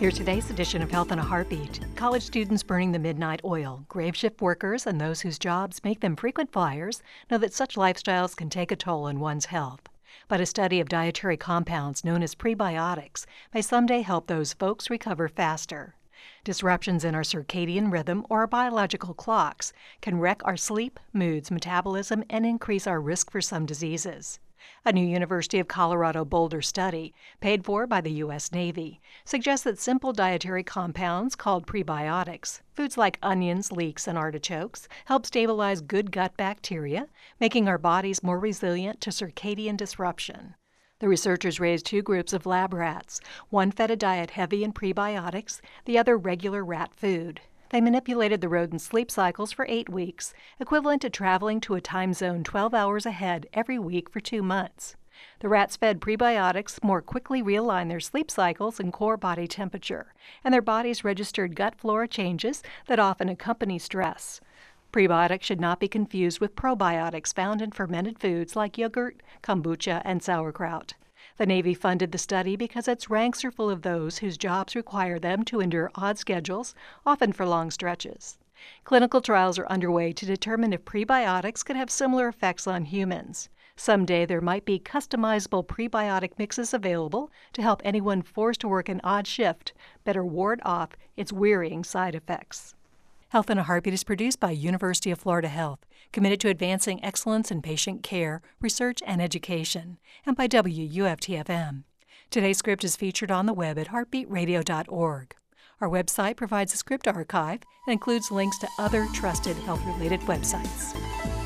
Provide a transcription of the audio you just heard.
Here's today's edition of Health in a Heartbeat. College students burning the midnight oil, grave shift workers, and those whose jobs make them frequent flyers know that such lifestyles can take a toll on one's health. But a study of dietary compounds known as prebiotics may someday help those folks recover faster. Disruptions in our circadian rhythm or our biological clocks can wreck our sleep, moods, metabolism, and increase our risk for some diseases. A new University of Colorado Boulder study, paid for by the U.S. Navy, suggests that simple dietary compounds called prebiotics, foods like onions, leeks, and artichokes, help stabilize good gut bacteria, making our bodies more resilient to circadian disruption. The researchers raised two groups of lab rats. One fed a diet heavy in prebiotics, the other regular rat food. They manipulated the rodents' sleep cycles for 8 weeks, equivalent to traveling to a time zone 12 hours ahead every week for 2 months. The rats fed prebiotics more quickly realigned their sleep cycles and core body temperature, and their bodies registered gut flora changes that often accompany stress. Prebiotics should not be confused with probiotics found in fermented foods like yogurt, kombucha, and sauerkraut. The Navy funded the study because its ranks are full of those whose jobs require them to endure odd schedules, often for long stretches. Clinical trials are underway to determine if prebiotics could have similar effects on humans. Someday there might be customizable prebiotic mixes available to help anyone forced to work an odd shift better ward off its wearying side effects. Health in a Heartbeat is produced by University of Florida Health, committed to advancing excellence in patient care, research, and education, and by WUFT-FM. Today's script is featured on the web at heartbeatradio.org. Our website provides a script archive and includes links to other trusted health-related websites.